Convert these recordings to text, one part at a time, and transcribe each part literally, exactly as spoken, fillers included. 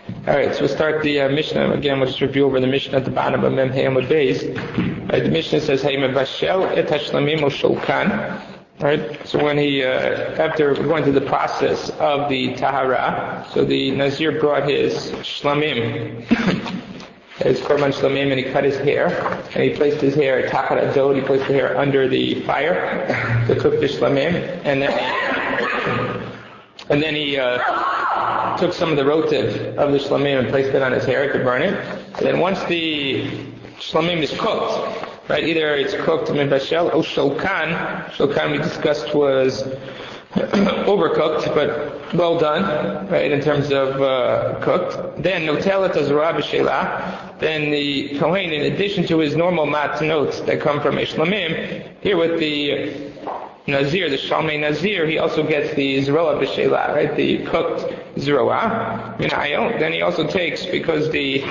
All right, so we'll start the uh, Mishnah again. We'll just review over the Mishnah at the bottom of Mem Hey Amud Beis. Right, the Mishnah says, "Hey mevashel et hashlamim ushulkan." Right, so when he, uh, after going through the process of the tahara, so the Nazir brought his shlamim, his korban shlamim, and he cut his hair, and he placed his hair tachat adod. He placed the hair under the fire to cook the shlamim, and then and then he uh, took some of the rotiv of the shlamim and placed it on his hair to burn it. And then once the shlamim is cooked, right, either it's cooked mebashel or shulkan. Shulkan we discussed was overcooked, but well done, right, in terms of uh, cooked. Then notelet azra b'shelah. Then the kohen, in addition to his normal matnot that come from a shlamim, here with the Nazir, the Shalmei Nazir, he also gets the Zroa B'Shelah, right, the cooked Zroa. Then he also takes, because the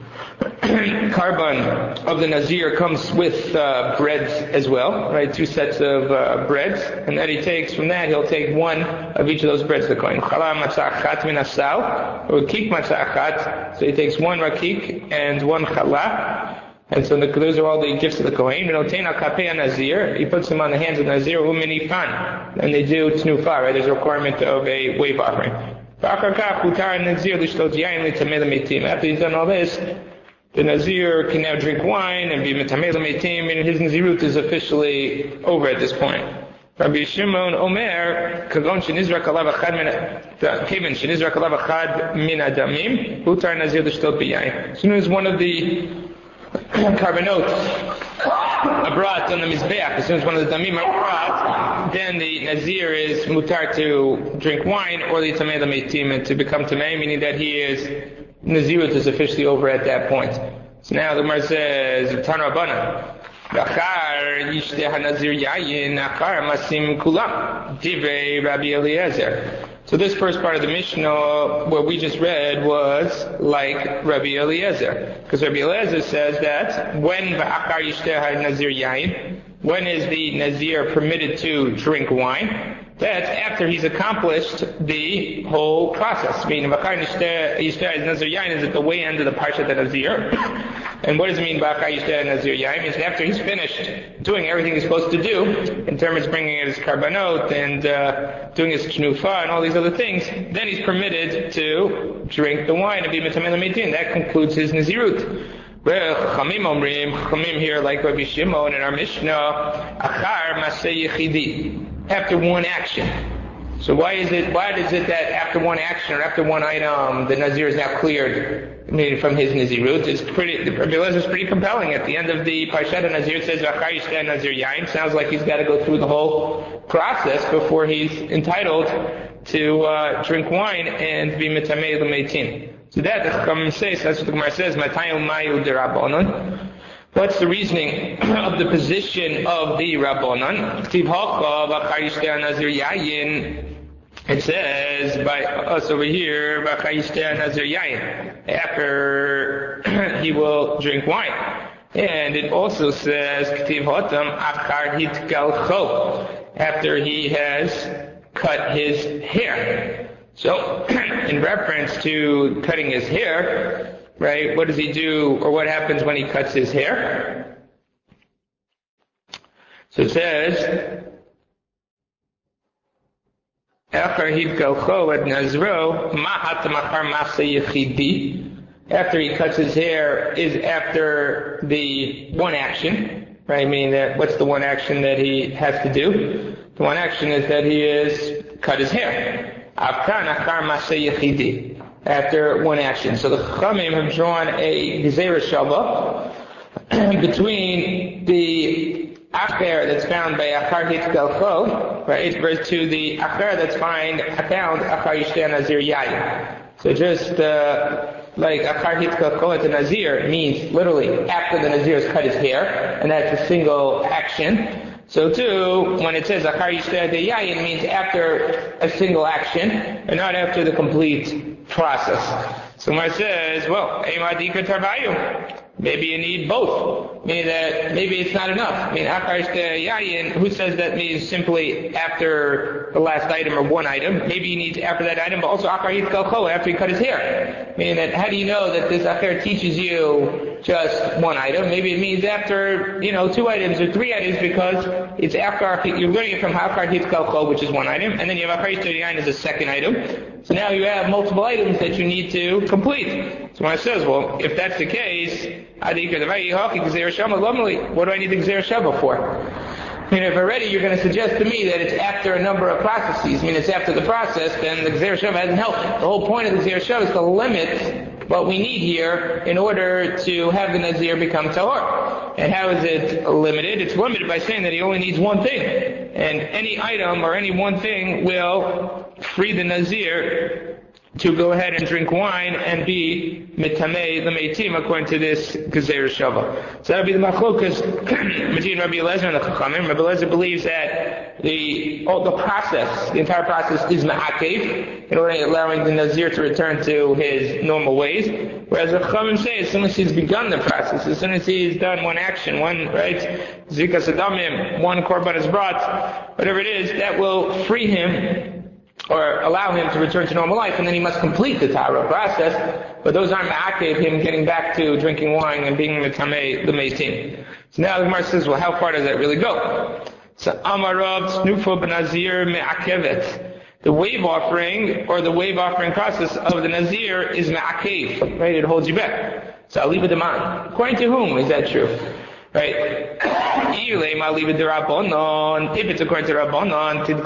carbon of the Nazir comes with uh, breads as well, right, two sets of uh, breads, and that he takes, from that he'll take one of each of those breads, the coin. Chala matzah achat min asal, or rakik matzah achat, so he takes one rakik and one chala. And so the, those are all the gifts of the Kohen. Nazir, he puts them on the hands of Nazir, and they do tnufa, right? There's a requirement of a wave offering. After he's done all this, the Nazir can now drink wine and be metamei l'meitim, and his Nazirut is officially over at this point. Rabbi Shimon Omer, kagon shenizrak alav achad min kevan shenizrak alav achad min adamim, hutar Nazir l'shtot b'yayin. As soon as one of the carbonot are brought on the mizbeach, as soon as one of the damim are brought, then the Nazir is mutar to drink wine, or the tamei l'meitim, and to become tamei, meaning that he is, Nazirut is officially over at that point. So now the Gemara says, Tan Rabbana, Achar yishteh hanazir yayin, achar masim kulam, divrei Rabbi Eliezer. So this first part of the Mishnah, what we just read, was like Rabbi Eliezer. Because Rabbi Eliezer says that when v'achar yishteh nazir yayin, when is the Nazir permitted to drink wine? That's after he's accomplished the whole process. Meaning, v'achar yishteh nazir yayin is at the way end of the parshat of Nazir. And what does it mean by v'achar yishteh nazir yayin? It means after he's finished doing everything he's supposed to do, in terms of bringing in his karbanot and uh, doing his shnufa and all these other things, then he's permitted to drink the wine and be metamei l'meitim. That concludes his Nazirut. Well, Chachamim Omrim, Chachamim here, like Rabbi Shimon in our Mishnah, Achar Maseh Yechidi, after one action. So why is it, why is it that after one action or after one item, the Nazir is now cleared, meaning from his Nazirut? It's pretty, Rabbi Eliezer is pretty compelling. At the end of the Parshat Nazir, it says, Achar yishteh nazir yayin. Sounds like he's got to go through the whole process before he's entitled to uh, drink wine and be metamei l'meitim. So that, the Chachamim says, that's what the Gemara says, Matayim mayu d'Rabbanan. What's the reasoning of the position of the Rabbanan? K'tiv hacha v'achar yishteh nazir yayin. It says by us over here, v'achar yishteh nazir yayin, after he will drink wine. And it also says, K'tiv hotam achar hitgalcho, after he has cut his hair. So, in reference to cutting his hair, right, what does he do, or what happens when he cuts his hair? So it says, after he cuts his hair is after the one action, right, meaning that what's the one action that he has to do? The one action is that he is cut his hair. After one action. So the Chachamim have drawn a Gezerah Shabbat between the Acher that's found by Achar Hitgalcho, right, versus to the Acher that's find, found Achar Yishteh Nazir Yayin. So just uh, like Achar Hitgalcho at the Nazir means literally after the Nazir has cut his hair, and that's a single action. So too, when it says Achar Yishteh Yayin, means after a single action, and not after the complete process. So Gemara says, well, maybe you need both. Meaning that maybe it's not enough. I mean, who says that means simply after the last item or one item? Maybe he needs after that item, but also after he cut his hair. Meaning that how do you know that this acher teaches you just one item? Maybe it means after, you know, two items or three items because it's after, you're learning it from Hakar Hitkalko, which is one item, and then you have Akar thirty-nine as a second item. So now you have multiple items that you need to complete. So when it says, well, if that's the case, what do I need the Gzeir Shava for? I mean, if already you're going to suggest to me that it's after a number of processes, I mean, it's after the process, then the Gzeir Shava hasn't helped. The whole point of the Gzeir Shava is to limit what we need here in order to have the Nazir become Tahor. And how is it limited? It's limited by saying that he only needs one thing. And any item or any one thing will free the Nazir to go ahead and drink wine and be mitamei the meitim according to this Gezer Shava. So that would be the machlokas between Rabbi Eliezer and the Chachamim. Rabbi Eliezer believes that the oh, the process, the entire process is ma'akev, in order allowing the Nazir to return to his normal ways. Whereas the Chachamim say as soon as he's begun the process, as soon as he's done one action, one, right, Zikas Adamim, one korban is brought, whatever it is, that will free him or allow him to return to normal life, and then he must complete the Tara process, but those aren't ma'akev, him getting back to drinking wine and being the Tamei, the Meitim. So now the Gemara says, well, how far does that really go? So, Amarav Tznufa B'Nazir Me'akevet. The wave offering, or the wave offering process of the Nazir is ma'akev, right? It holds you back. So I'll leave it to mine. According to whom is that true? Right? If it's according to Rabbanon, the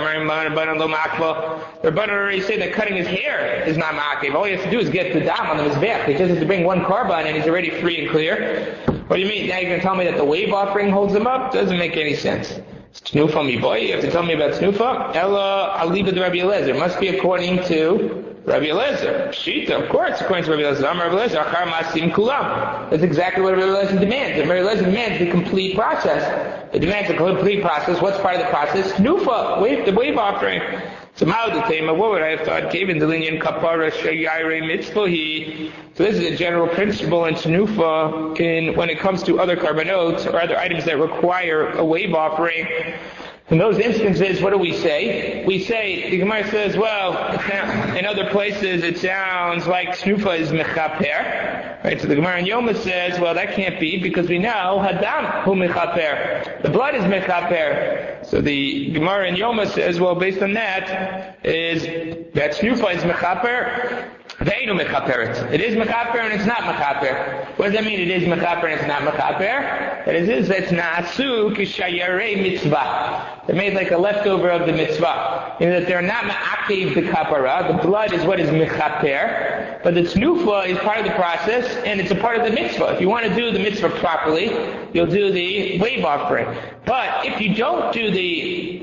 Rabbanon already say that cutting his hair is not ma'akev. All he has to do is get the dam on the mizbeach. He just has to bring one korban and he's already free and clear. What do you mean? Now you're going to tell me that the wave offering holds him up? Doesn't make any sense. Snufa mi boy, you have to tell me about Snufa. Ella, I'll leave it to Rabbi Eliezer. It must be according to Rabbi Eliezer. Shita, of course, according to Rabbi Eliezer. I'm Rabbi Eliezer. Achar masim kulam. That's exactly what Rabbi Eliezer demands. Rabbi Eliezer demands the complete process. It demands the complete process. What's part of the process? Snufa, wave, the wave offering. So what would I have thought? Given the linyan kapara shayire mitzvahi. So this is a general principle in Tanufa in when it comes to other karbanot or other items that require a wave offering. In those instances, what do we say? We say, the Gemara says, well, in other places it sounds like Snufa is mechaper. Right? So the Gemara in Yoma says, well, that can't be because we know Hadam hu mechaper. The blood is mechaper. So the Gemara in Yoma says, well, based on that, is that Snufa is mechaper. Veinu mechaperet. It is mechaper and it's not mechaper. What does that mean? It is mechaper and it's not mechaper. That is, that's na'asu kishayarei mitzvah. They're made like a leftover of the mitzvah. In that they're not ma'akev the kapara. The blood is what is mechaper. But the tnufa is part of the process and it's a part of the mitzvah. If you want to do the mitzvah properly, you'll do the wave offering. But if you don't do the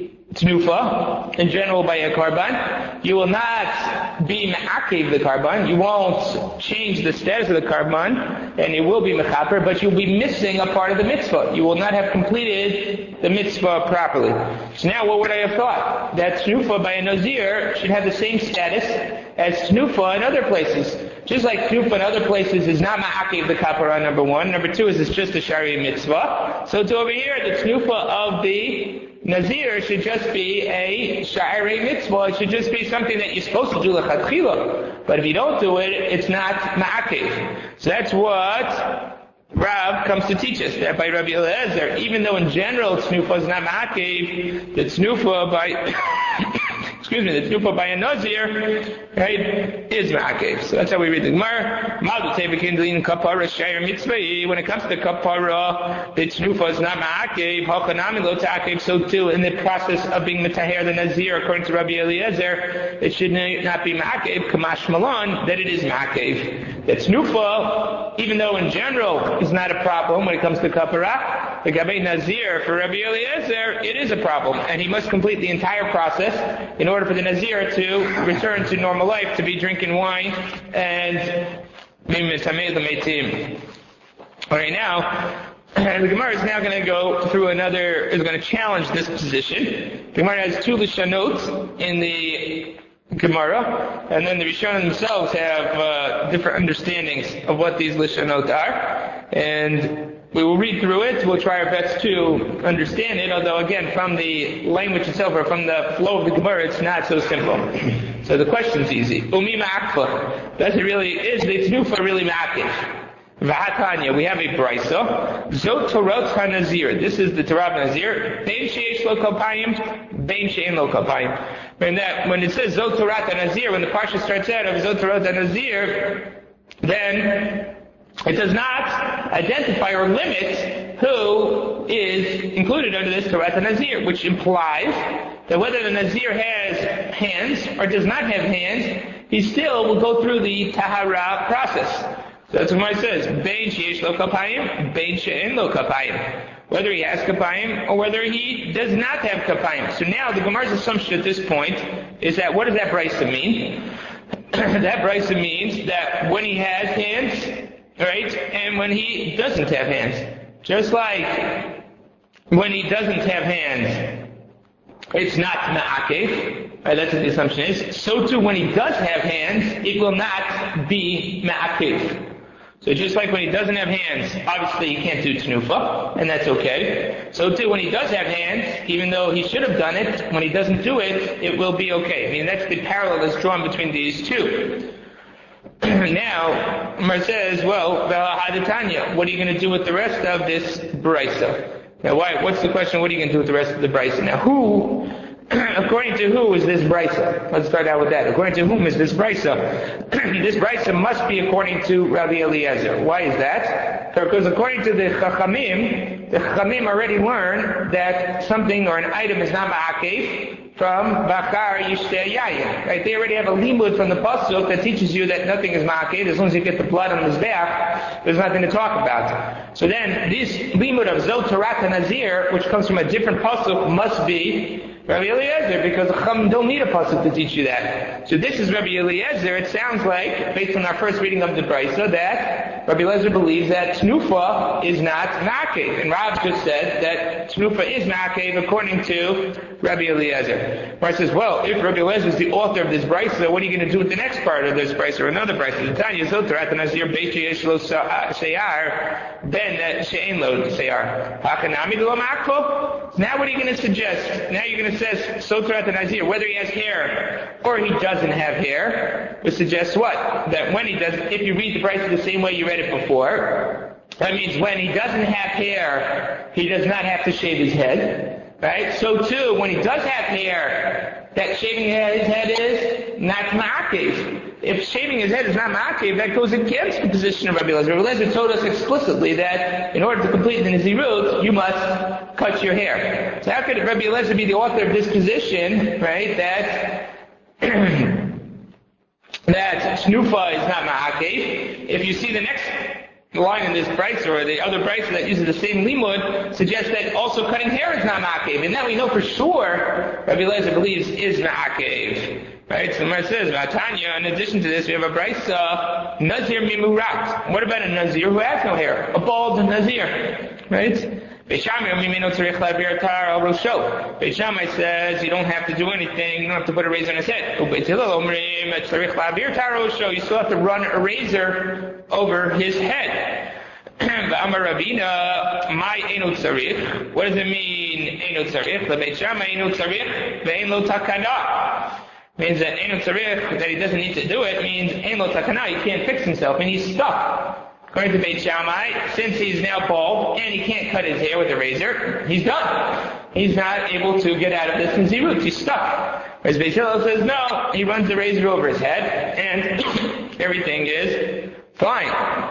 Tnufa, in general by a karban, you will not be ma'akev the karban, you won't change the status of the karban, and it will be mechaper, but you'll be missing a part of the mitzvah. You will not have completed the mitzvah properly. So now what would I have thought? That Tnufa by a Nazir should have the same status as Tnufa in other places. Just like Tnufa in other places is not ma'akev the kapara, number one. Number two is it's just a shari mitzvah. So to over here, the Tnufa of the Nazir should just be a sha'irei mitzvah. It should just be something that you're supposed to do l'chadchila. But if you don't do it, it's not ma'akev. So that's what Rav comes to teach us. That by Rabbi Eliezer, even though in general tznufa is not ma'akev, the tznufa by excuse me, the tnufa by a Nazir, right, is ma'akev. So that's how we read the Gemara. When it comes to the kapara, the tnufa is not ma'akev. Hachanami lo ta'akev. So too, in the process of being metaher the Nazir, according to Rabbi Eliezer, it should not be ma'akev. Kamash malan, that it is ma'akev. The tnufa, even though in general is not a problem when it comes to kapara, the Gabay Nazir for Rabbi Eliezer, it is a problem, and he must complete the entire process in order for the Nazir to return to normal life, to be drinking wine and being mitamei the meitim. Alright, now, the Gemara is now going to go through another, is going to challenge this position. The Gemara has two lishanot in the Gemara, and then the Rishonim themselves have uh, different understandings of what these Lishonot are, and we will read through it. We'll try our best to understand it, although again, from the language itself, or from the flow of the Gemara, it's not so simple. So the question's easy. Umi ma'akfa. Does it really, is the Tnufa really ma'akiv? V'hatanya, we have a brisa. Zot Torot HaNazir. This is the Torah of Nazir. Bein sheyesh lo kopayim, bein she'en lo kopayim. And that, when it says Zot Torah HaNazir, when the parsha starts out of Zot Torah HaNazir, then it does not identify or limit who is included under this Torah HaNazir, which implies that whether the Nazir has hands or does not have hands, he still will go through the Tahara process. So that's what it says. Bein sheyesh lo kapayim, bein she'en lo kapayim. Whether he has kapayim or whether he does not have kapayim. So now the Gemara's assumption at this point is that, what does that brisa mean? That brisa means that when he has hands, right, and when he doesn't have hands. Just like when he doesn't have hands, it's not ma'akev, right, that's what the assumption is. So too, when he does have hands, it will not be ma'akev. So just like when he doesn't have hands, obviously he can't do tenufa, and that's okay. So too, when he does have hands, even though he should have done it, when he doesn't do it, it will be okay. I mean, that's the parallel that's drawn between these two. Now, Mar says, well, Hadatanya, what are you going to do with the rest of this brisa? Now, why? What's the question? What are you going to do with the rest of the brisa? Now, who, according to who is this brisa? Let's start out with that. According to whom is this brisa? This brisa must be according to Rabbi Eliezer. Why is that? Because according to the Chachamim, the Chachamim already learned that something or an item is not ma'akev from Bakar Yishteh Yayin. Right? They already have a limud from the pasuk that teaches you that nothing is ma'akev. As long as you get the blood on the mizbeach, there's nothing to talk about. So then, this limud of Zot Torah HaNazir, which comes from a different pasuk, must be Rabbi Eliezer, because the Chacham don't need a pasuk to teach you that. So this is Rabbi Eliezer. It sounds like, based on our first reading of the brisa, that Rabbi Eliezer believes that Tnufa is not ma'akev. And Rav just said that Tnufa is ma'akev according to Rabbi Eliezer. Where it says, well, if Rabbi Eliezer is the author of this brisa, what are you going to do with the next part of this brisa or another brisa? Tanya Zot Torah HaNazir Beit sheyesh lo seyar ben she'en lo seyar. Hakanami lo ma'akev. Now what are you going to suggest? Now you're going to say Zot Torah HaNazir, whether he has hair or he doesn't have hair, would suggest what? That when he does, if you read the brisa the same way you read it before, that means when he doesn't have hair, he does not have to shave his head. Right? So too, when he does have hair, that shaving his head is not ma'akev. If shaving his head is not ma'akev, that goes against the position of Rabbi Eliezer. Rabbi Eliezer told us explicitly that in order to complete the Nazirut, you must cut your hair. So how could Rabbi Eliezer be the author of this position, right, that that Tnufa is not ma'akev? If you see the next line in this brisa or the other brisa that uses the same limud suggests that also cutting hair is not ma'akev, and now we know for sure Rabbi Eliezer believes is ma'akev. Right? So Mar says, Vatanya, in addition to this, we have a brisa, Nazir mimurat. What about a Nazir who has no hair? A bald Nazir. Right? Beit Shammai says you don't have to do anything, you don't have to put a razor on his head. You still have to run a razor over his head. What does it mean, Eino Tzarich? Beit Shammai Eino Tzarich, Ve'en lo takana. Means that Eino Tzarich, that he doesn't need to do it, means Ein lo takana, he can't fix himself, and he's stuck. According to Beit Shammai, since he's now bald and he can't cut his hair with a razor, he's done. He's not able to get out of this Nazirut. He's stuck. Whereas Beit Hillel says no, he runs the razor over his head and everything is fine.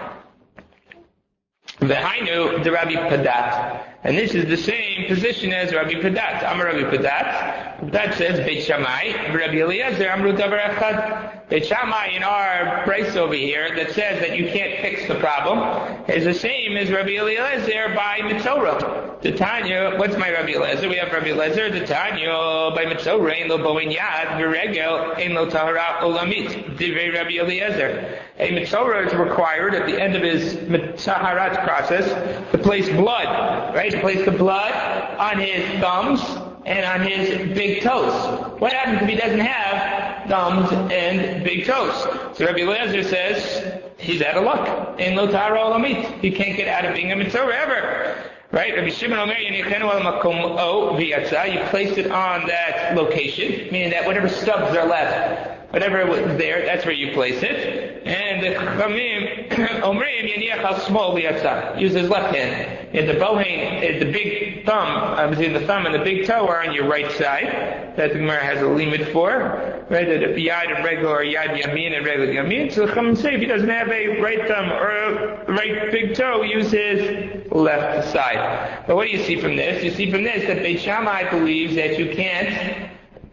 V'hainu the Rabbi Padat. And this is the same position as Rabbi Padat. Amar Rabbi Padat. Padat says Beit Shammai, Rabbi Eliezer, Amru Davar Echad. Beit Shammai in our price over here that says that you can't fix the problem is the same as Rabbi Eliezer by Mitzorah. The Tanya, what's my Rabbi Eliezer? We have Rabbi Eliezer, the Tanya by Mitzorah, Ein lo boin yad, v'regel, Ein lo tahara olamit. Divrei Rabbi Eliezer. A Mitzorah is required at the end of his Taharat process to place blood, right? To place the blood on his thumbs and on his big toes. What happens if he doesn't have thumbs and big toes. So Rabbi Eliezer says he's out of luck. In lo tara olamit, he can't get out of being a mitzvah ever. Right? Rabbi Shimon Omer, Yenichenu al makom o v'yatza. You place it on that location, meaning that whatever stubs are left, whatever was there, that's where you place it. And the Chachamim Omrim Yeniach al small v'yatza. Use his left hand. And the bohen, the big thumb, uh, between the thumb and the big toe are on your right side. That the Gemara has a limit for. Right? The yad and regular, or yad yamin and regular yamin. So the Chachamim say if he doesn't have a right thumb or a right big toe, use his left side. But what do you see from this? You see from this that Beit Shammai believes that you can't,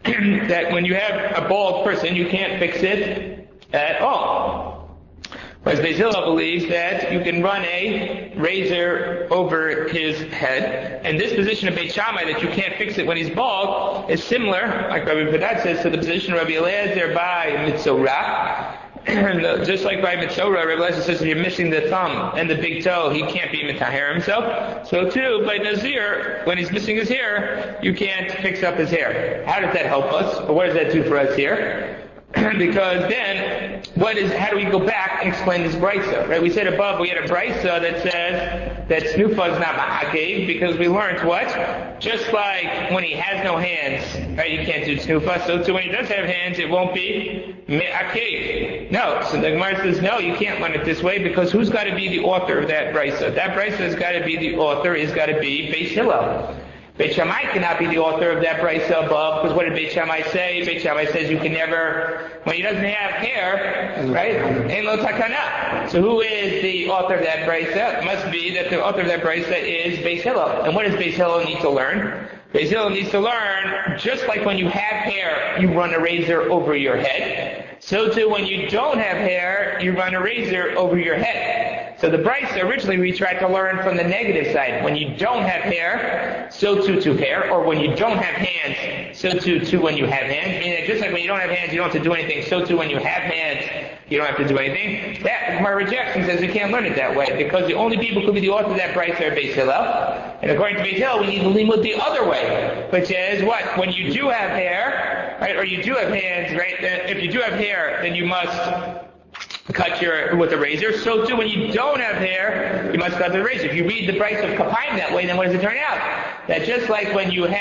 that when you have a bald person, you can't fix it at all. Whereas Beit Hillel believes that you can run a razor over his head. And this position of Beit Shammai, that you can't fix it when he's bald, is similar, like Rabbi Padat says, to the position of Rabbi Eliezer by Mitzorah. Just like by Mitzorah, Rabbi Eliezer says if you're missing the thumb and the big toe, he can't be Mitaher himself. So too, by Nazir, when he's missing his hair, you can't fix up his hair. How does that help us? Or what does that do for us here? Because then, what is? How do we go back and explain this brisa? Right? We said above we had a brisa that says that snufa is not ma'akev because we learned what? Just like when he has no hands, right? You can't do snufa. So too, when he does have hands, it won't be ma'akev. No. So the Gemara says no, you can't learn it this way because who's got to be the author of that brisa? That brisa has got to be the author. Is got to be Beit Hillel. Beit Shammai cannot be the author of that brisa above, because what did Beit Shammai say? Beit Shammai says you can never, when he doesn't have hair, right? Ein lo takana. So who is the author of that brisa? It must be that the author of that brisa is Beit Hillel. And what does Beit Hillel need to learn? Beit Hillel needs to learn, just like when you have hair, you run a razor over your head. So too, when you don't have hair, you run a razor over your head. So the brisa, originally we tried to learn from the negative side. When you don't have hair, so too to hair. Or when you don't have hands, so too to when you have hands. Meaning that just like when you don't have hands, you don't have to do anything. So too when you have hands, you don't have to do anything. That, Gemara rejects and says we can't learn it that way. Because the only people who could be the author of that brisa are Beit Hillel. And according to Beit Hillel, we need to limud the other way. Which is what? When you do have hair, right, or you do have hands, right, if you do have hair, then you must cut your, with a razor. So too, when you don't have hair, you must cut the razor. If you read the brisa of Kapayim that way, then what does it turn out? That just like when you have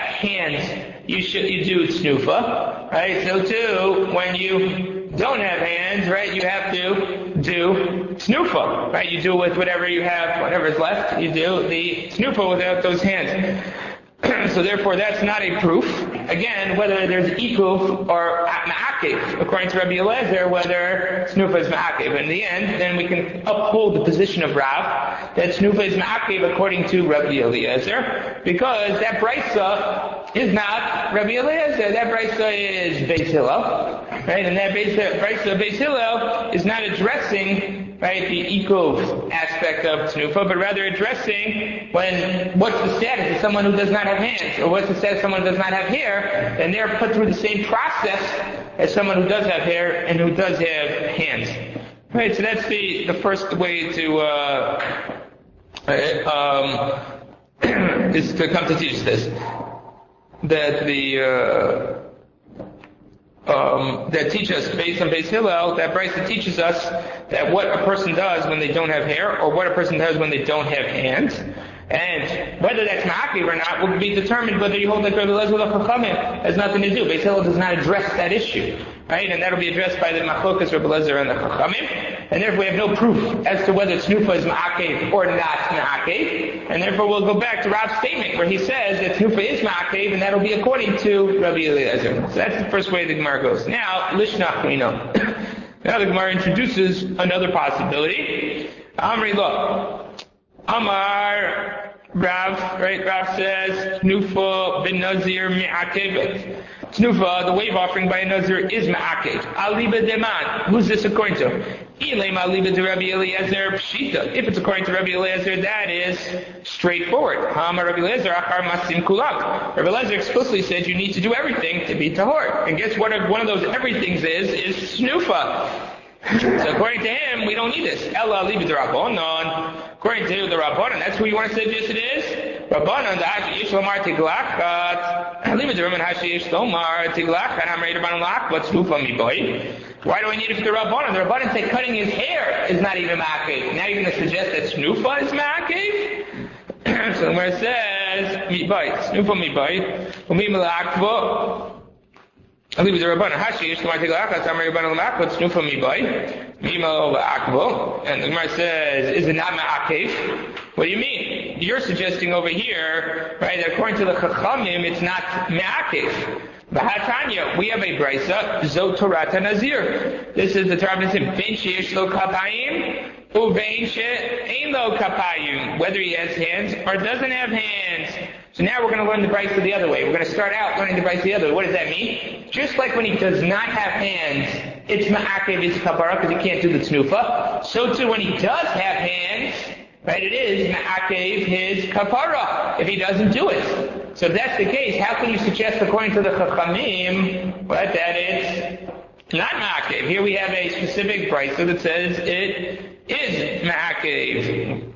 hands, you should, you do snufa, right? So too, when you don't have hands, right, you have to do snufa, right? You do with whatever you have, whatever's left, you do the snufa without those hands. So therefore, that's not a proof. Again, whether there's ikuf or ma'akev, according to Rabbi Eliezer, whether snufa is ma'akev. In the end, then we can uphold the position of Rav that snufa is ma'akev according to Rabbi Eliezer, because that brisa is not Rabbi Eliezer. That brisa is Beit Hillel, right? And that brisa Beit Hillel is not addressing, right, the ikuf aspect of snufa, but rather addressing when what's the status of someone who does not have hands, or what's the status of someone who does not have hair, and they're put through the same process as someone who does have hair and who does have hands. Right, so that's the, the first way to uh, um, is to come to teach this. That the uh, Um, that teach us, based on Beit Hillel, that brisa teaches us that what a person does when they don't have hair, or what a person does when they don't have hands, and whether that's ma'akev or not will be determined whether you hold like Rabbi Eliezer or Chachamim. Has nothing to do. Beit Hillel does not address that issue, right? And that'll be addressed by the machlokas Rabbi Eliezer and the Chachamim. And therefore we have no proof as to whether snufa is ma'akev or not ma'akev. And therefore we'll go back to Rab's statement where he says that snufa is ma'akev, and that'll be according to Rabbi Eliezer. So that's the first way the Gemara goes. Now, lishnach we know. Now the Gemara introduces another possibility. Amri lo. Amar Rav, right? Rav says, Tnufa bin Nazir mi'akevet. Tnufa, the wave offering by a Nazir, is ma'akev. Aliba deman. Who's this according to? Ilem aliba de Rabbi Eliezer pshita. If it's according to Rabbi Eliezer, that is straightforward. Hama Rabbi Eliezer achar masim kulak. Rabbi Eliezer explicitly said you need to do everything to be tahor. And guess what one of those everythings is? Is snufa. So according to him, we don't need this. Ella aliba de Rabbanon. According to the Rabbanon, that's who you want to say yes it is? Rabbanan, the Hashi Yish Lomar Tiglachat, Limit the Raman Hashi Yish Lomar Tiglachat, Amrei Rabbanan Lach, what's Nufa Mi Boy? Why do I need it for the Rabbanan? The Rabbanan say cutting his hair is not even Ma'akev. Now you're going to suggest that Snufa is Ma'akev? So where it says, Mi Boy, Snufa Mi Boy, Umi Malakvo, I leave it to Rabbanan. Hashi Yish Lomar Tiglachat, Amrei Rabbanan Lach, what's Nufa Mi Boy? Mimo Akvo, and the Gemara says, is it not Ma'akev? What do you mean? You're suggesting over here, right, that according to the Chachamim, it's not Ma'akev. B'hatanya, we have a brisa, Zot Torah Nazir. This is the Torah Nazir. Ben sheyesh lo kapayim, uvein she'ein lo kapayim. Whether he has hands or doesn't have hands. So now we're going to learn the brisa the other way. We're going to start out learning the brisa the other way. What does that mean? Just like when he does not have hands, it's ma'akev, it's kapara, because he can't do the tnufa. So too when he does have hands, right, it is ma'akev his kapara, if he doesn't do it. So if that's the case, how can you suggest according to the Chachamim, right, that it's not ma'akev? Here we have a specific brisa that says it is ma'akev.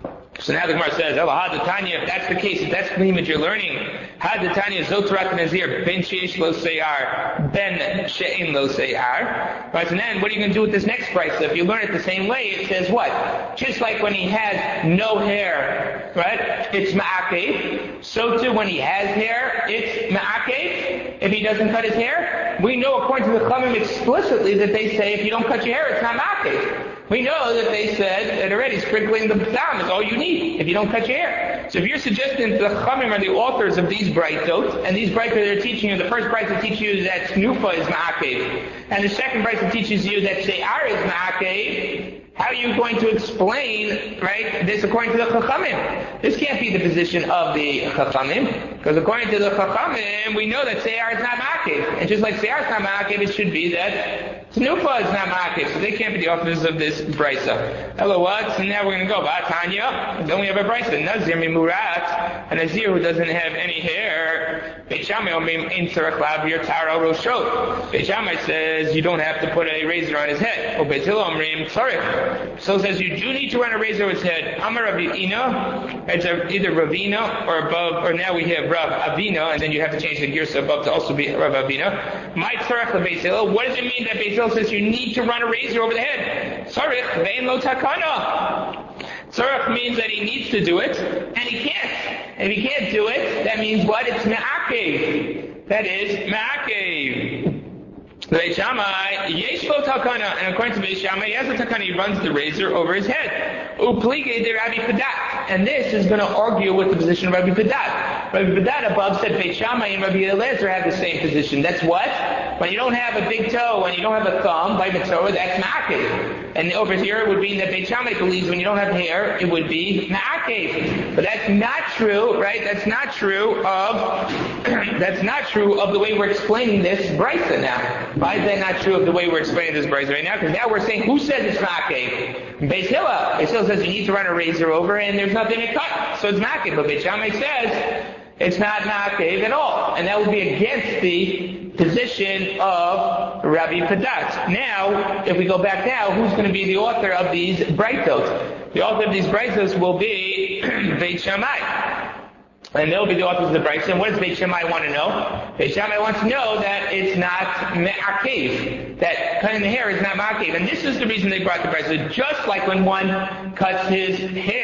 So now the Gemara says, "Oh, Hadatanya, if that's the case, if that's the limit you're learning, Hadatanya Zotrat Nazir Ben Sheish Lo Seyar Ben Shein Lo Seyar." Right, and then what are you going to do with this next brisa? If you learn it the same way, it says what? Just like when he has no hair, right? It's ma'akev. So too when he has hair, it's ma'akev. If he doesn't cut his hair, we know according to the Chachamim explicitly that they say if you don't cut your hair, it's not ma'akev. We know that they said that already sprinkling the dam is all you need if you don't cut your hair. So if you're suggesting that the Chachamim are the authors of these braitot, and these braitot they're teaching you, the first braitot teaches you that Snufa is ma'akev, and the second braitot teaches you that She'ar is ma'akev, how are you going to explain, right, this according to the Chachamim? This can't be the position of the Chachamim, because according to the Chachamim, we know that She'ar is not ma'akev, and just like She'ar is not ma'akev, it should be that Snufa is not ma'akev, so they can't be the authors of this brisa. Hello, what? So now we're going to go. Ba'atanya, then we have a brisa. Nazir mimurat, a Nazir who doesn't have any hair. Beit Shammai omrim in tzarech la'avir tara roshot. Beit Shammai says you don't have to put a razor on his head. Or Beit Hillel omrim tzarech. So it says you do need to run a razor on his head. Amar Ravina, it's either Ravina or above, or now we have Rav Avina, and then you have to change the gears above to also be Rav Avina. My tzarech le Beit Hillel. What does it mean that Beit Hillel says you need to run a razor over the head? Tzarech ve'en lo takana. Tzarech means that he needs to do it, and he can't. If he can't do it, that means what? It's me'akev. That is me'akev. Beit Shammai, yesh lo takana, and according to Beit Shammai, he has a takana, he runs the razor over his head. Uplige de Rabbi Padat, and this is going to argue with the position of Rabbi Padat. Rabbi Padat above said Beit Shammai and Rabbi Eliezer have the same position. That's what? When you don't have a big toe, when you don't have a thumb, by Mitzvah, that's ma'akev. And over here it would mean that Beit Shammai believes when you don't have hair, it would be ma'akev. But that's not true, right? That's not true of, that's not true of the way we're explaining this brisa now. Why is that not true of the way we're explaining this brisa right now? Because now we're saying, who says it's ma'akev? Beit Hillel. Beit Hillel says you need to run a razor over and there's nothing to cut. So it's ma'akev. But Beit Shammai says it's not ma'akev at all. And that would be against the position of Rabbi Padat. Now, if we go back now, who's going to be the author of these braitot? The author of these braitos will be Beit Shammai. And they'll be the authors of the brisa. And what does Beit Shammai want to know? Beit Shammai wants to know that it's not me'akev, that cutting the hair is not me'akev. And this is the reason they brought the brisa. Just like when one cuts his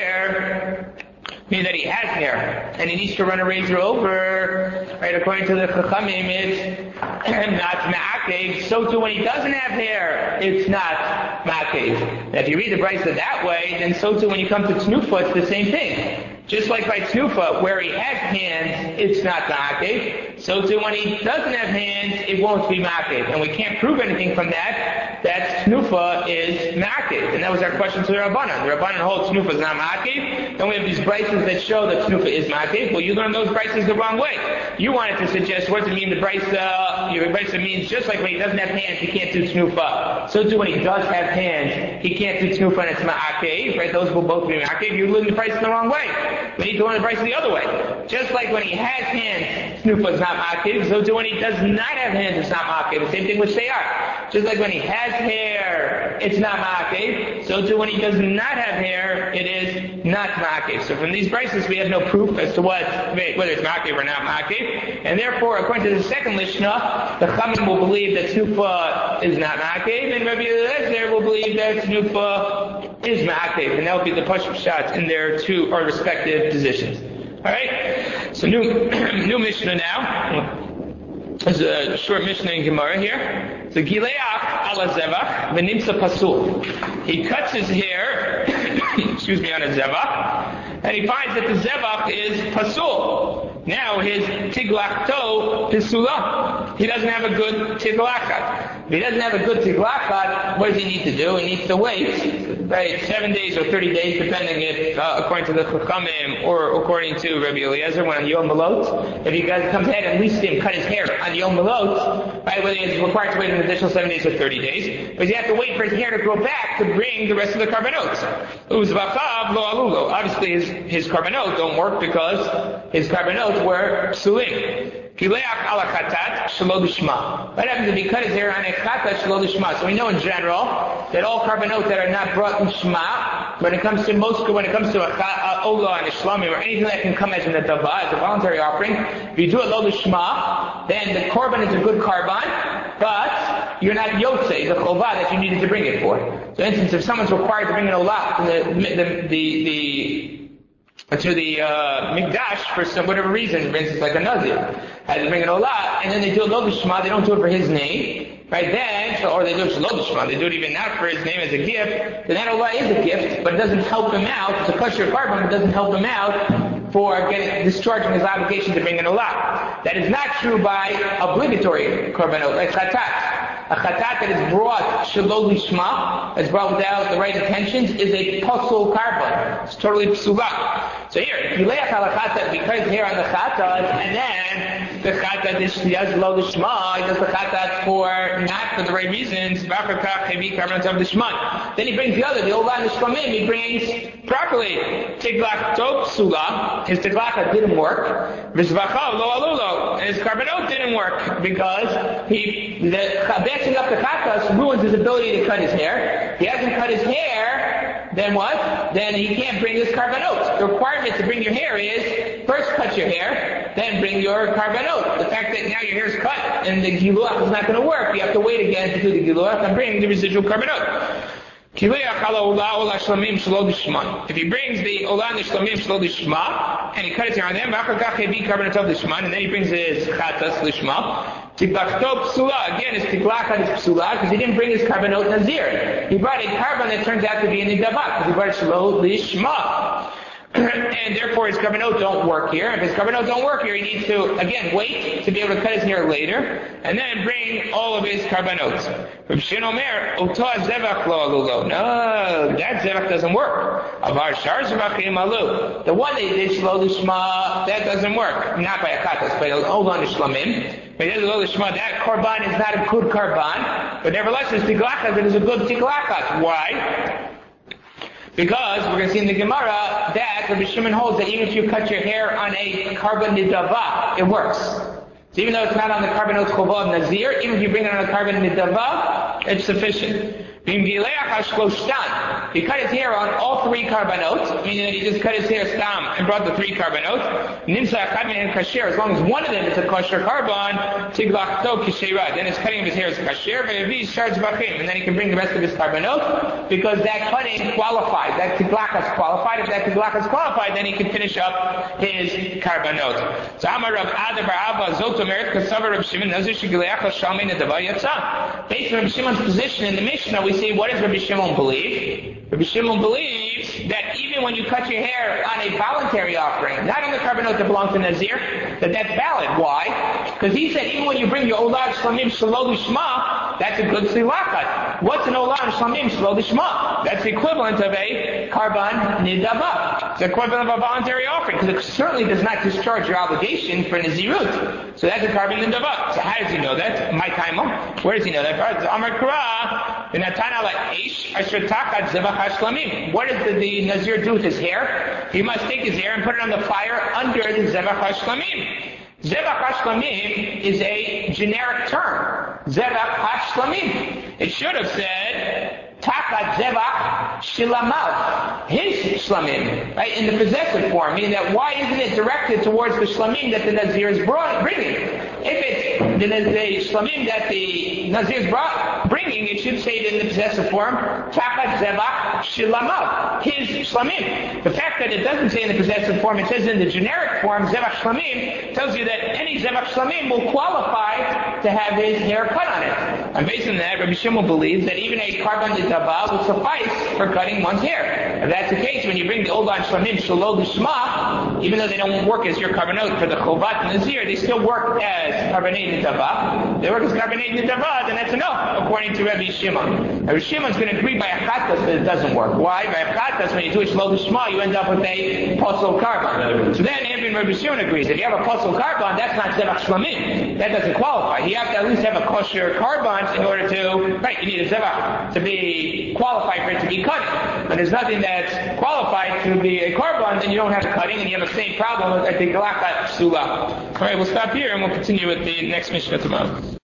hair, meaning that he has hair, and he needs to run a razor over, right, according to the Chachamim, it's not ma'akev. So too when he doesn't have hair, it's not ma'akev. Now if you read the brisa that way, then so too when you come to Tnufa, it's the same thing. Just like by Tnufa, where he has hands, it's not ma'akev. So too when he doesn't have hands, it won't be ma'akev. And we can't prove anything from that, that Tnufa is ma'akev. And that was our question to the Rabbanan. The Rabbanan holds Tnufa is not ma'akev. Then we have these brises that show that Tnufa is ma'akev. Well, you learned those brises the wrong way. You wanted to suggest, what does it mean the brisa Tnufa, your advice means just like when he doesn't have hands, he can't do Tnufa. So too when he does have hands, he can't do Tnufa and it's Ma'akev, right? Those will both be Ma'akev. You're learning the price the wrong way. We need to learn the price the other way. Just like when he has hands, Tnufa is not Ma'akev. So too when he does not have hands, it's not Ma'akev. The same thing with Sheyar. Just like when he has hair, it's not Ma'akev. So too when he does not have hair, it is not Ma'akev. So from these prices, we have no proof as to what, whether it's Ma'akev or not Ma'akev. And therefore, according to the second Mishnah, the Chachamim will believe that Tnufa is not Ma'akev, and Rabbi Eliezer will believe that Tnufa is Ma'akev. And that will be the Pashut shots in their two or respective positions. Alright? So new, new Mishnah now. There's a short Mishnah in Gemara here. So Gileach ala Zevach v'nimsa pasul. He cuts his hair, excuse me, on a Zevach, and he finds that the Zevach is pasul. Now his tiglachto pisula. He doesn't have a good tiglachat. If he doesn't have a good tiglachat, what does he need to do? He needs to wait, right, seven days or thirty days, depending if, uh, according to the Chachamim or according to Rabbi Eliezer, when on Yom Malot, if he guys comes ahead and least him cut his hair on Yom Malot, right, whether he's required to wait an additional seven days or thirty days, but he has to wait for his hair to grow back to bring the rest of the karbanot. Uzvachav lo alulo. Obviously his, his karbanot don't work because his karbanot were psulim. Kileach ala chatat shelo lishma. What happens if he cut his hair on a chatat shelo lishma? So we know in general that all karbanot that are not brought in shma, when it comes to most, when it comes to a, a ola and a shlamim or anything that can come as in a dava, as a voluntary offering, if you do it lo lishma, then the korban is a good karban, but you're not yotzei, the chovah that you needed to bring it for. So, for instance, if someone's required to bring an olah, the the the, the to the uh, Mikdash for some whatever reason, for instance, like a Nazir, has to bring an olah, and then they do it lo b'shma, they don't do it for his name, right? Then, so, or they do it lo b'shma, they do it even not for his name as a gift. Then that olah is a gift, but it doesn't help him out. It's a kosher karban, but it doesn't help him out for getting discharging his obligation to bring an olah. That is not true by obligatory korbanot, like chatat. A chatat that is brought shelo lishma, is brought without the right intentions, is a pasul karban. It's totally psula. So here, Gileach ala chatat, because here on the chatat, and then the chatat is shelo lishma, he does the chatat for not for the right reasons. Then he brings the other, the olah and the shlamim, he brings properly. Tiglach to psula, his tiglach didn't work. V'zvacha lo alulo, and his karbanot didn't work because he the batching up the chatas ruins his ability to cut his hair. He hasn't cut his hair, then what? Then he can't bring his karbanot. The requirement to bring your hair is first cut your hair, then bring your karbanot. The fact that now your hair is cut and the giluach is not going to work, you have to wait again to do the giluach and bring the residual karbanot. If he brings the olah and the shlamim shelo lishma, and he cuts his hair on them, and then he brings his chatas lishma, tiglachto psula, again his tiglachat is psula, because he didn't bring his karbanot nazir. He brought a karban that turns out to be in the davat, because he brought it shelo lishma. And therefore his karbanot don't work here. If his karbanot don't work here, he needs to, again, wait to be able to cut his hair later, and then bring all of his karbanot. Reb Shimon Omer, Oto zevach lo alulo. No, that zevach doesn't work. Avar shar zevachim alu. The one they did shelo lishma, that doesn't work. Not by a katas, but hold on to shlamim. But shelo lishma, that karban is not a good karban, but nevertheless his tiglachat is a good tiglachat. Why? Because we're going to see in the Gemara that Rabbi Shimon holds that even if you cut your hair on a karban nidava, it works. So even though it's not on the karbanot chovah of Nazir, even if you bring it on a karban nidava, it's sufficient. He cut his hair on all three karbanot, meaning that he just cut his hair stam and brought the three karbanot. As long as one of them is a kosher karban, then his cutting of his hair is kasher, and then he can bring the rest of his karbanot, because that cutting qualifies, that tiglach is qualified. If that tiglach is qualified, then he can finish up his karbanot. So Amar Rav Ada bar Abba Zot Omer Kasavar Rav Shimon Nazir Shigileach Shalmei Nedava Yatsa. Based on Rav Shimon's position in the Mishnah, we see, what does Rabbi Shimon believe? Rabbi Shimon believes that even when you cut your hair on a voluntary offering, not on the karbanot that belongs to Nazir, that that's valid. Why? Because he said even when you bring your olah shlamim shelo lishma, That's a good tzilachat. What's an olam shlamim shlo lishma? That's the equivalent of a karban nidava. It's the equivalent of a voluntary offering, because it certainly does not discharge your obligation for nazirut. So that's a karban nidava. So how does he know that? My time. Where does he know that? It's Amar Kra, the Natana la Eish, Asher Takat Zevach HaShlamim. What does the, the Nazir do with his hair? He must take his hair and put it on the fire under the Zevach HaShlamim. Zevach HaShlamim is a generic term. Zevach HaShlamim. It should have said, Takat Zevach Shilamav. His Shlamim. Right? In the possessive form. Meaning that why isn't it directed towards the Shlamim that the Nazir is bringing? If it's the, the Shlamim that the Nazir is brought, bringing, it should say it in the possessive form, Takat Zevach Shilamav. His Shlamim. The fact that it doesn't say in the possessive form, it says in the generic form, Zevach Shlamim, tells you that any Zevach Shlamim will qualify to have his hair cut on it. And based on that, Rabbi Shimon believes that even a karban nidava will suffice for cutting one's hair. If that's the case, when you bring the olam shlamim shelo lishma, even though they don't work as your karbanot for the chovat nazir, they still work as karbanei nidava. They work as karbanei nidava, then that's enough, according to Rabbi Shimon. Rabbi Shimon's going to agree by achatas that it doesn't work. Why? By achatas, when you do it shelo lishma, you end up with a posel karban. So then, even Rabbi Shimon agrees. If you have a posel karban, that's not zevach shlamim. That doesn't qualify. You have to at least have a kosher karban in order to, right, you need a zevach to be qualified for it to be cutting. When there's nothing that's qualified to be a karban, then you don't have cutting, and you have the same problem with, I think, galachat psula. Alright, we'll stop here and we'll continue with the next Mishnah tomorrow.